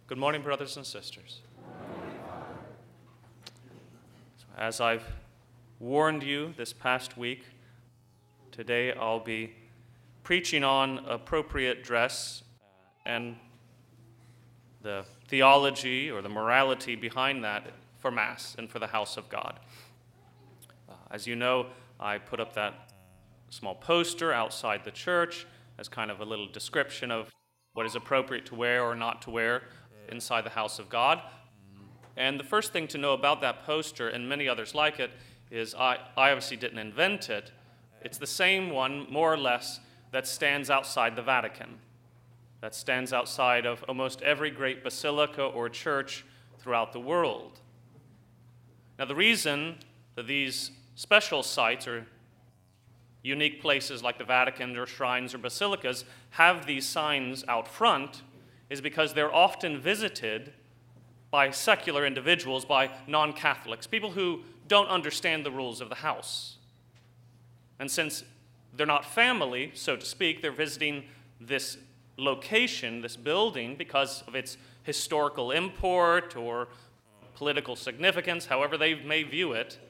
Good morning, brothers and sisters. As I've warned you this past week, today I'll be preaching on appropriate dress and the theology or the morality behind that for Mass and for the house of God. As you know, I put up that small poster outside the church as kind of a little description of what is appropriate to wear or not to wear inside the house of God. And the first thing to know about that poster, and many others like it, is I obviously didn't invent it. It's the same one, more or less, that stands outside the Vatican, that stands outside of almost every great basilica or church throughout the world. Now, the reason that these special sites or unique places like the Vatican or shrines or basilicas have these signs out front is because they're often visited by secular individuals, by non-Catholics, people who don't understand the rules of the house. And since they're not family, so to speak, they're visiting this location, this building, because of its historical import or political significance, however they may view it.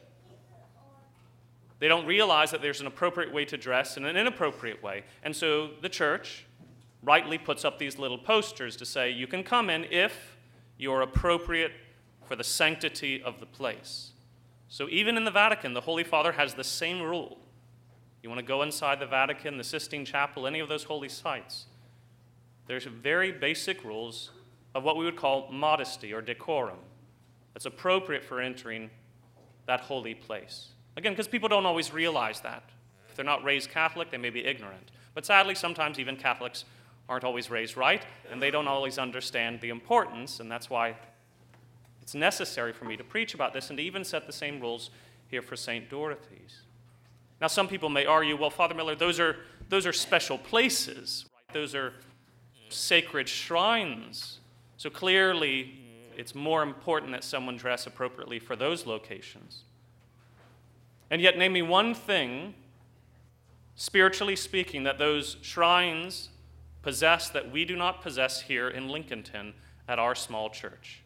They don't realize that there's an appropriate way to dress and an inappropriate way. And so the church rightly puts up these little posters to say, you can come in if you're appropriate for the sanctity of the place. So even in the Vatican, the Holy Father has the same rule. You want to go inside the Vatican, the Sistine Chapel, any of those holy sites, there's very basic rules of what we would call modesty or decorum that's appropriate for entering that holy place. Again, because people don't always realize that. If they're not raised Catholic, they may be ignorant. But sadly, sometimes even Catholics aren't always raised right, and they don't always understand the importance, and that's why it's necessary for me to preach about this and to even set the same rules here for St. Dorothy's. Now, some people may argue, well, Father Miller, those are special places. Right? Those are sacred shrines. So clearly, it's more important that someone dress appropriately for those locations. And yet, name me one thing, spiritually speaking, that those shrines possess that we do not possess here in Lincolnton at our small church.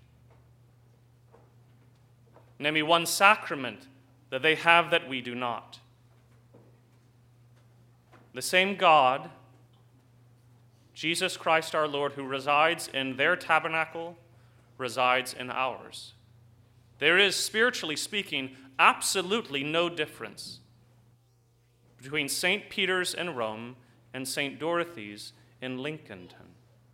Name me one sacrament that they have that we do not. The same God, Jesus Christ our Lord, who resides in their tabernacle, resides in ours. There is, spiritually speaking, absolutely no difference between St. Peter's in Rome and St. Dorothy's in Lincolnton.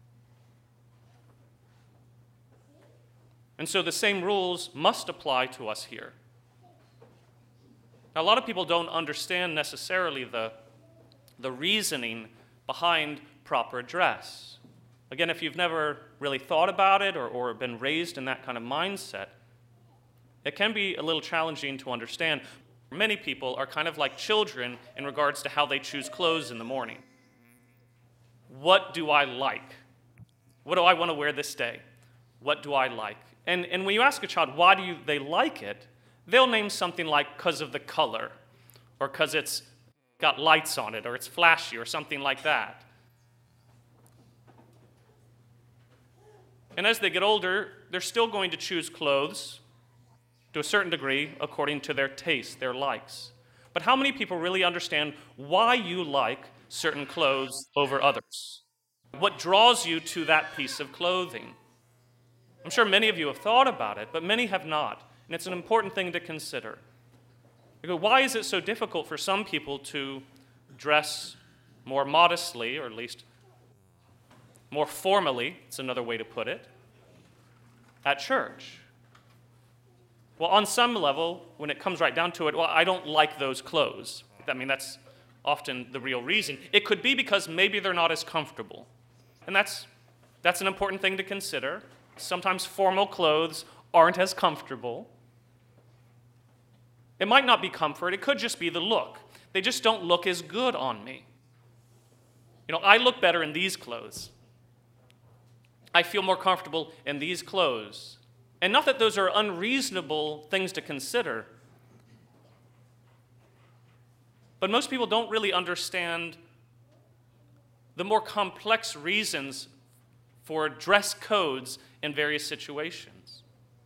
And so the same rules must apply to us here. Now, a lot of people don't understand necessarily the reasoning behind proper dress. Again, if you've never really thought about it or been raised in that kind of mindset, it can be a little challenging to understand. Many people are kind of like children in regards to how they choose clothes in the morning. What do I like? What do I want to wear this day? What do I like? And when you ask a child why do they like it, they'll name something like because of the color, or because it's got lights on it, or it's flashy, or something like that. And as they get older, they're still going to choose clothes to a certain degree according to their taste, their likes. But how many people really understand why you like certain clothes over others? What draws you to that piece of clothing? I'm sure many of you have thought about it, but many have not. And it's an important thing to consider. You go, why is it so difficult for some people to dress more modestly, or at least more formally, it's another way to put it, at church? Well, on some level, when it comes right down to it, well, I don't like those clothes. I mean, that's often the real reason. It could be because maybe they're not as comfortable. And that's an important thing to consider. Sometimes formal clothes aren't as comfortable. It might not be comfort. It could just be the look. They just don't look as good on me. You know, I look better in these clothes. I feel more comfortable in these clothes. And not that those are unreasonable things to consider, but most people don't really understand the more complex reasons for dress codes in various situations.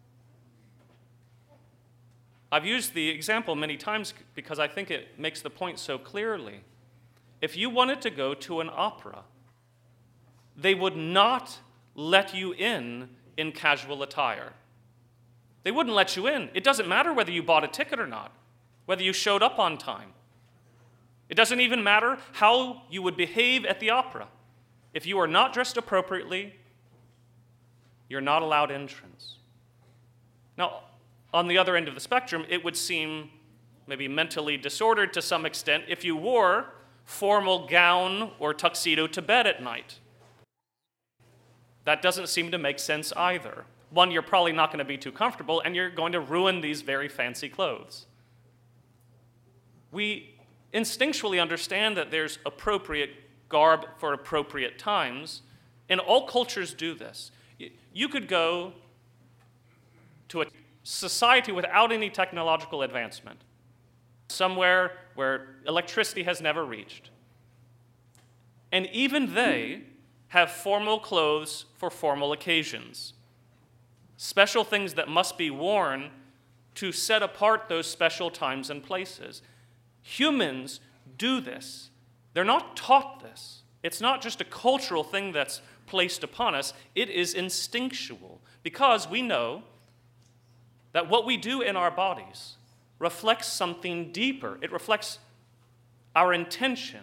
I've used the example many times because I think it makes the point so clearly. If you wanted to go to an opera, they would not let you in casual attire. They wouldn't let you in. It doesn't matter whether you bought a ticket or not, whether you showed up on time. It doesn't even matter how you would behave at the opera. If you are not dressed appropriately, you're not allowed entrance. Now, on the other end of the spectrum, it would seem maybe mentally disordered to some extent if you wore formal gown or tuxedo to bed at night. That doesn't seem to make sense either. One, you're probably not going to be too comfortable, and you're going to ruin these very fancy clothes. We instinctually understand that there's appropriate garb for appropriate times, and all cultures do this. You could go to a society without any technological advancement, somewhere where electricity has never reached, and even they have formal clothes for formal occasions, special things that must be worn to set apart those special times and places. Humans do this. They're not taught this. It's not just a cultural thing that's placed upon us. It is instinctual because we know that what we do in our bodies reflects something deeper. It reflects our intention,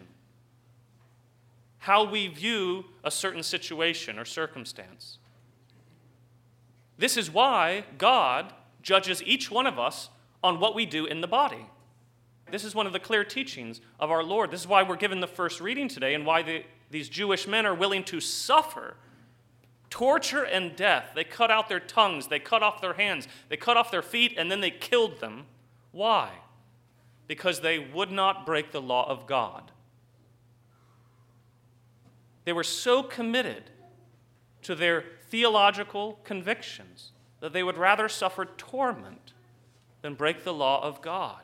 how we view a certain situation or circumstance. This is why God judges each one of us on what we do in the body. This is one of the clear teachings of our Lord. This is why we're given the first reading today and why these Jewish men are willing to suffer torture and death. They cut out their tongues, they cut off their hands, they cut off their feet, and then they killed them. Why? Because they would not break the law of God. They were so committed to their theological convictions that they would rather suffer torment than break the law of God.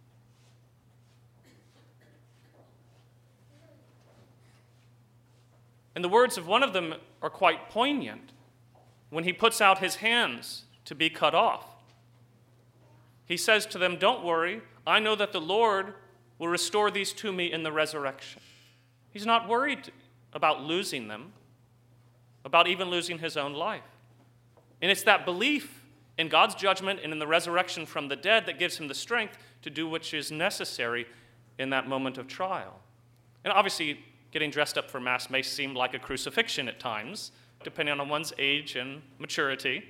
And the words of one of them are quite poignant when he puts out his hands to be cut off. He says to them, "Don't worry, I know that the Lord will restore these to me in the resurrection." He's not worried about losing them, about even losing his own life. And it's that belief in God's judgment and in the resurrection from the dead that gives him the strength to do what is necessary in that moment of trial. And obviously, getting dressed up for Mass may seem like a crucifixion at times, depending on one's age and maturity.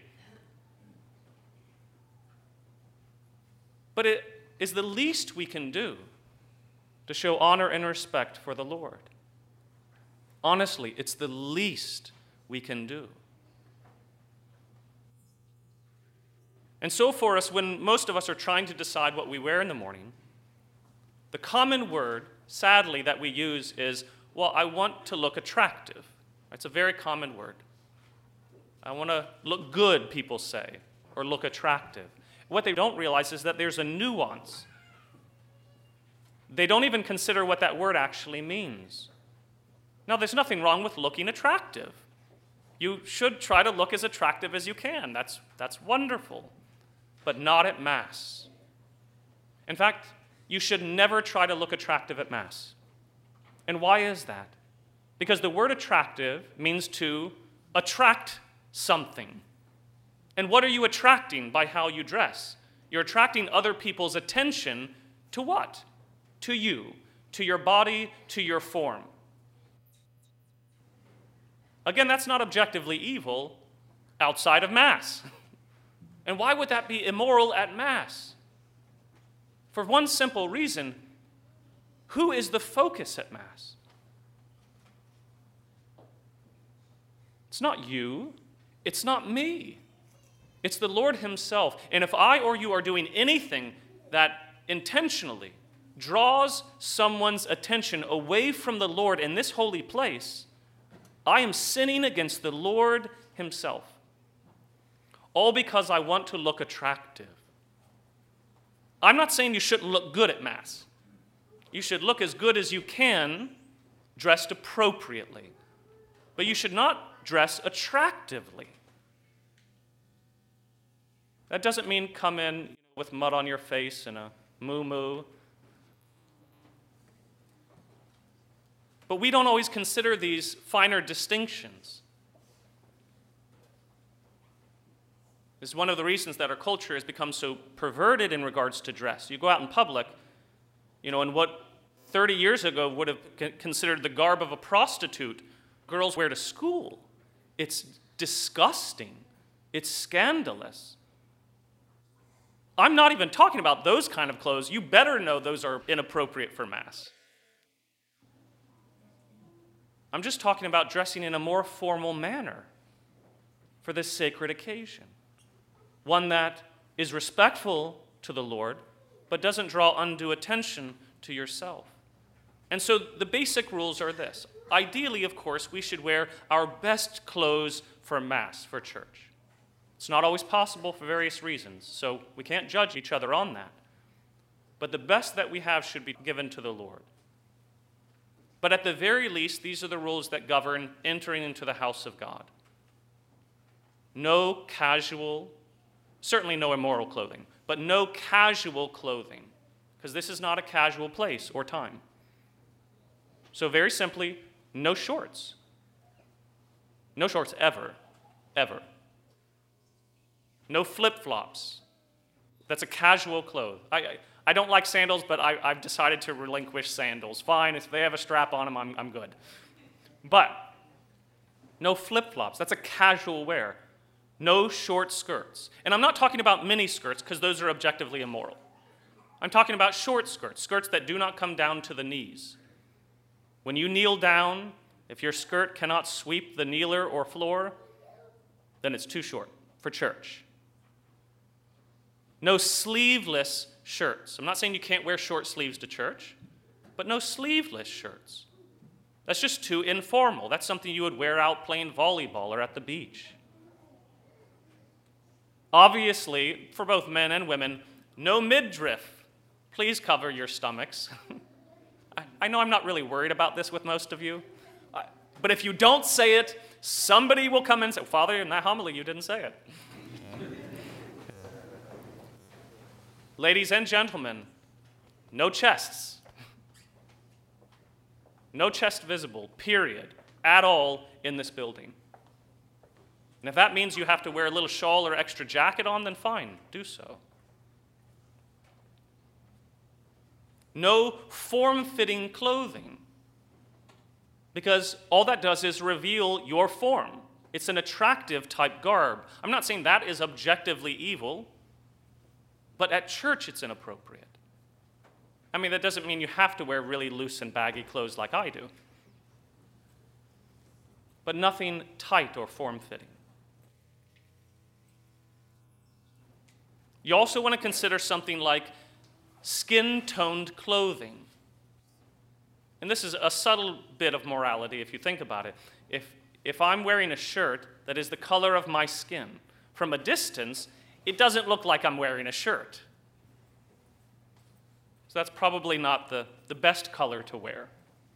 But it is the least we can do to show honor and respect for the Lord. Honestly, it's the least we can do. And so for us, when most of us are trying to decide what we wear in the morning, the common word, sadly, that we use is, well, I want to look attractive. It's a very common word. I want to look good, people say, or look attractive. What they don't realize is that there's a nuance. They don't even consider what that word actually means. Now, there's nothing wrong with looking attractive. You should try to look as attractive as you can. That's wonderful. But not at Mass. In fact, you should never try to look attractive at Mass. And why is that? Because the word attractive means to attract something. And what are you attracting by how you dress? You're attracting other people's attention to what? To you, to your body, to your form. Again, that's not objectively evil outside of Mass. And why would that be immoral at Mass? For one simple reason: who is the focus at Mass? It's not you. It's not me. It's the Lord himself. And if I or you are doing anything that intentionally draws someone's attention away from the Lord in this holy place, I am sinning against the Lord himself. All because I want to look attractive. I'm not saying you shouldn't look good at Mass. You should look as good as you can, dressed appropriately. But you should not dress attractively. That doesn't mean come in with mud on your face and a muumuu. But we don't always consider these finer distinctions. This is one of the reasons that our culture has become so perverted in regards to dress. You go out in public, and what 30 years ago would have considered the garb of a prostitute, girls wear to school. It's disgusting. It's scandalous. I'm not even talking about those kind of clothes. You better know those are inappropriate for Mass. I'm just talking about dressing in a more formal manner for this sacred occasion. One that is respectful to the Lord, but doesn't draw undue attention to yourself. And so the basic rules are this. Ideally, of course, we should wear our best clothes for Mass, for church. It's not always possible for various reasons, so we can't judge each other on that. But the best that we have should be given to the Lord. But at the very least, these are the rules that govern entering into the house of God. No casual, certainly no immoral clothing, but no casual clothing, because this is not a casual place or time. So very simply, no shorts. No shorts ever, ever. No flip-flops. That's a casual clothes. I don't like sandals, but I've decided to relinquish sandals. Fine, if they have a strap on them, I'm good. But no flip-flops. That's a casual wear. No short skirts. And I'm not talking about mini skirts, because those are objectively immoral. I'm talking about short skirts, skirts that do not come down to the knees. When you kneel down, if your skirt cannot sweep the kneeler or floor, then it's too short for church. No sleeveless shirts. I'm not saying you can't wear short sleeves to church, but no sleeveless shirts. That's just too informal. That's something you would wear out playing volleyball or at the beach. Obviously, for both men and women, no midriff. Please cover your stomachs. I know I'm not really worried about this with most of you, but if you don't say it, somebody will come and say, Father, in that homily, you didn't say it. Ladies and gentlemen, no chests. No chest visible, period, at all in this building. And if that means you have to wear a little shawl or extra jacket on, then fine, do so. No form-fitting clothing, because all that does is reveal your form. It's an attractive type garb. I'm not saying that is objectively evil, but at church it's inappropriate. I mean, that doesn't mean you have to wear really loose and baggy clothes like I do, but nothing tight or form-fitting. You also want to consider something like skin-toned clothing. And this is a subtle bit of morality if you think about it. If I'm wearing a shirt that is the color of my skin, from a distance, it doesn't look like I'm wearing a shirt. So that's probably not the best color to wear.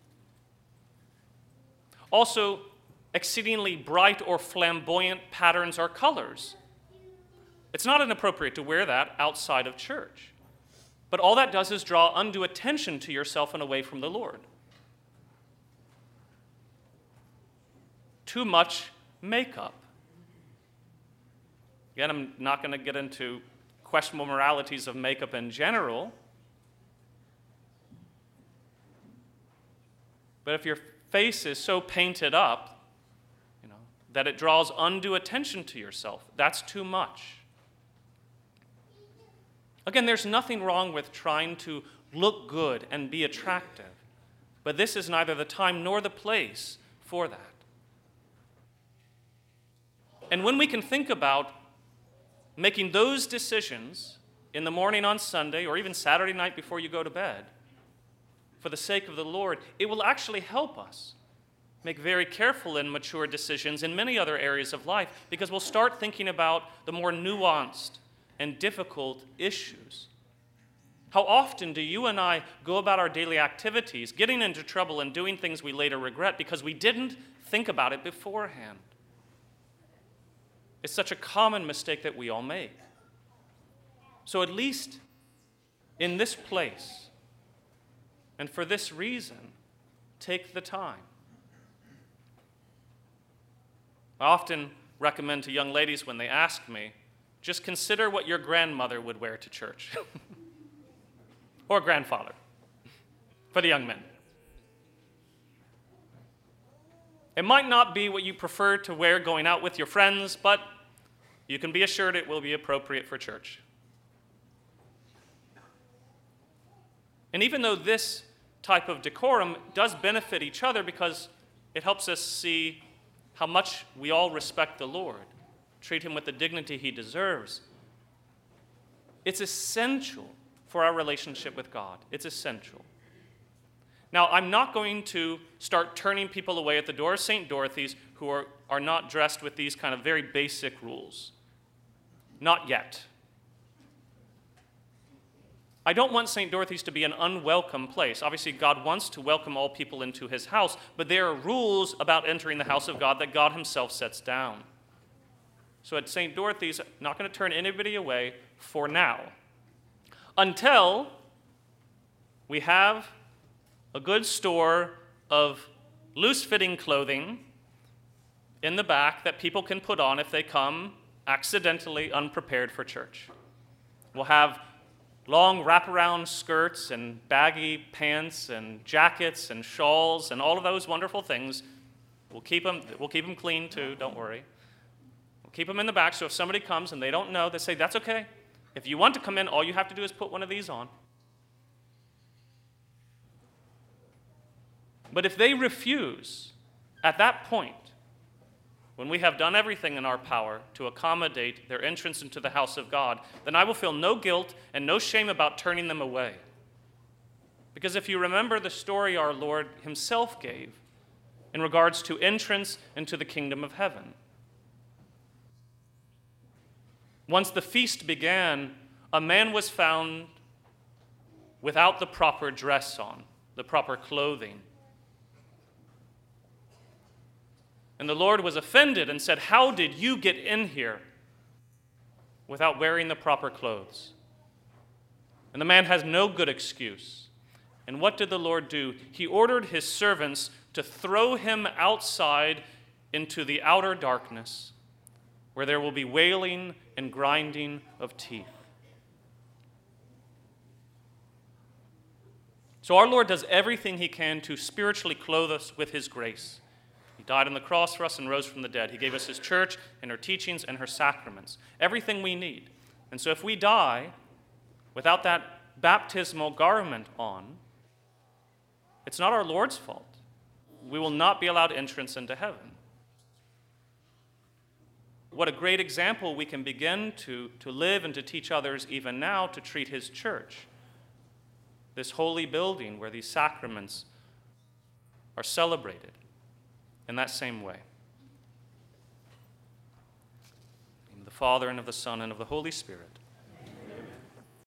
Also, exceedingly bright or flamboyant patterns or colors. It's not inappropriate to wear that outside of church. But all that does is draw undue attention to yourself and away from the Lord. Too much makeup. Again, I'm not going to get into questionable moralities of makeup in general. But if your face is so painted up, that it draws undue attention to yourself, that's too much. Again, there's nothing wrong with trying to look good and be attractive, but this is neither the time nor the place for that. And when we can think about making those decisions in the morning on Sunday or even Saturday night before you go to bed, for the sake of the Lord, it will actually help us make very careful and mature decisions in many other areas of life, because we'll start thinking about the more nuanced and difficult issues. How often do you and I go about our daily activities, getting into trouble and doing things we later regret because we didn't think about it beforehand? It's such a common mistake that we all make. So at least in this place, and for this reason, take the time. I often recommend to young ladies when they ask me, just consider what your grandmother would wear to church. Or grandfather, for the young men. It might not be what you prefer to wear going out with your friends, but you can be assured it will be appropriate for church. And even though this type of decorum does benefit each other because it helps us see how much we all respect the Lord, treat him with the dignity he deserves, it's essential for our relationship with God. It's essential. Now, I'm not going to start turning people away at the door of St. Dorothy's who are not dressed with these kind of very basic rules. Not yet. I don't want St. Dorothy's to be an unwelcome place. Obviously, God wants to welcome all people into his house, but there are rules about entering the house of God that God himself sets down. So at St. Dorothy's, I'm not going to turn anybody away for now, until we have a good store of loose-fitting clothing in the back that people can put on if they come accidentally unprepared for church. We'll have long wraparound skirts and baggy pants and jackets and shawls and all of those wonderful things. We'll keep them clean too, don't worry. We'll keep them in the back so if somebody comes and they don't know, they say, that's okay. If you want to come in, all you have to do is put one of these on. But if they refuse, at that point, when we have done everything in our power to accommodate their entrance into the house of God, then I will feel no guilt and no shame about turning them away. Because if you remember the story our Lord himself gave in regards to entrance into the kingdom of heaven. Once the feast began, a man was found without the proper dress on, the proper clothing. And the Lord was offended and said, how did you get in here without wearing the proper clothes? And the man has no good excuse. And what did the Lord do? He ordered his servants to throw him outside into the outer darkness, where there will be wailing and grinding of teeth. So our Lord does everything he can to spiritually clothe us with his grace. He died on the cross for us and rose from the dead. He gave us his church and her teachings and her sacraments, everything we need. And so if we die without that baptismal garment on, it's not our Lord's fault. We will not be allowed entrance into heaven. What a great example we can begin to live and to teach others even now to treat his church, this holy building where these sacraments are celebrated in that same way. In the name of the Father, and of the Son, and of the Holy Spirit.